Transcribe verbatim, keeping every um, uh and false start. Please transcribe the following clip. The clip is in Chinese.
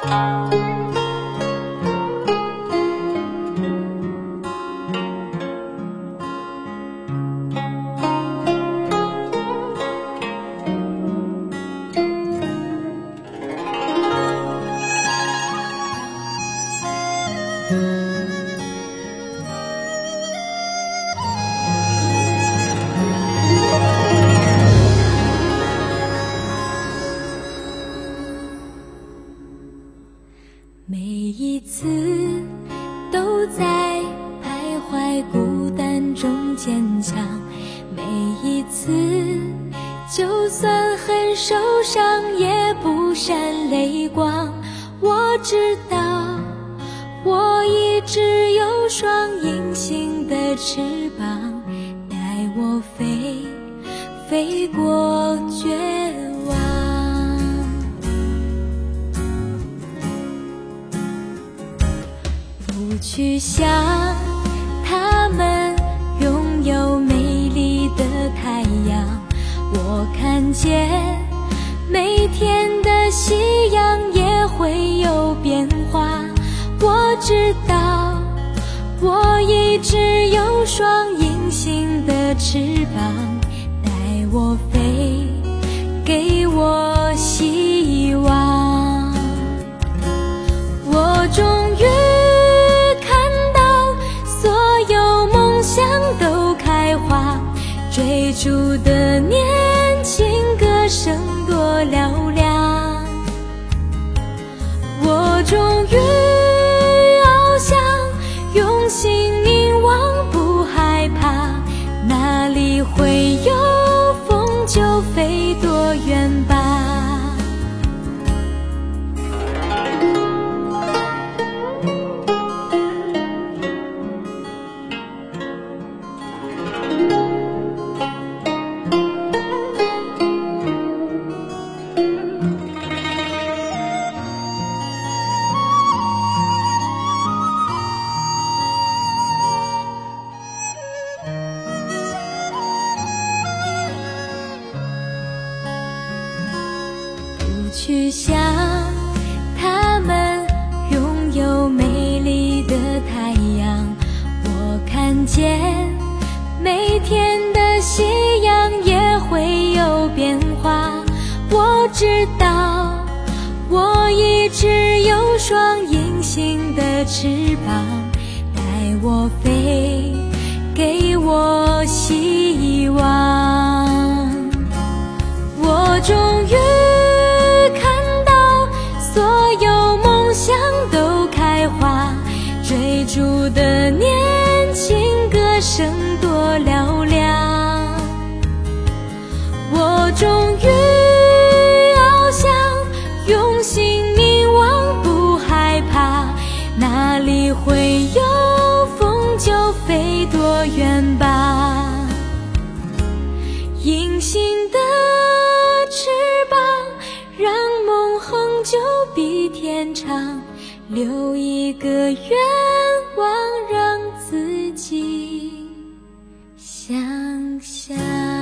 每一次都在徘徊孤单中坚强，每一次就算很受伤也不闪泪光。我知道我一直有双隐形的翅膀，带我飞，飞过绝望。不去想他们拥有美丽的太阳，我看见每天的夕阳也会有变化。我知道我一直有双隐形的翅膀，带我飞，给我希望。我终于看到所有梦想都开花，追逐的年轻歌声多嘹亮。我终于翱翔，用心凝望，不害怕，哪里会有风就飞多远吧。不去想他们拥有美丽的太阳，我看见每天的夕阳也会有变化。我知道我一直有双隐形的翅膀，带我飞，给我希望。我终于所有梦想都开花，追逐的年轻歌声多嘹亮。我终于翱翔，用心凝望，不害怕，哪里会有风就飞多远吧。隐形的翅膀让梦恒久比天长，留一个愿望让自己想象。